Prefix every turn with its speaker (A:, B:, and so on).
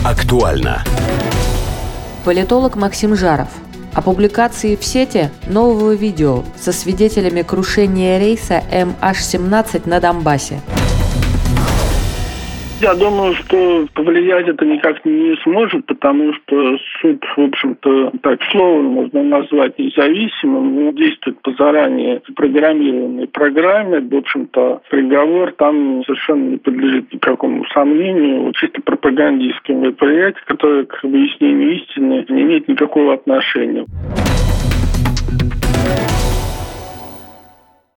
A: Актуально.
B: Политолог Максим Жаров о публикации в сети нового видео со свидетелями крушения рейса MH17 на Донбассе.
C: Я думаю, что повлиять это никак не сможет, потому что суд, в общем-то, так словом можно назвать независимым, он действует по заранее запрограммированной программе. В общем-то, приговор там совершенно не подлежит никакому сомнению. Чисто пропагандистское мероприятие, которое к выяснению истины не имеет никакого отношения.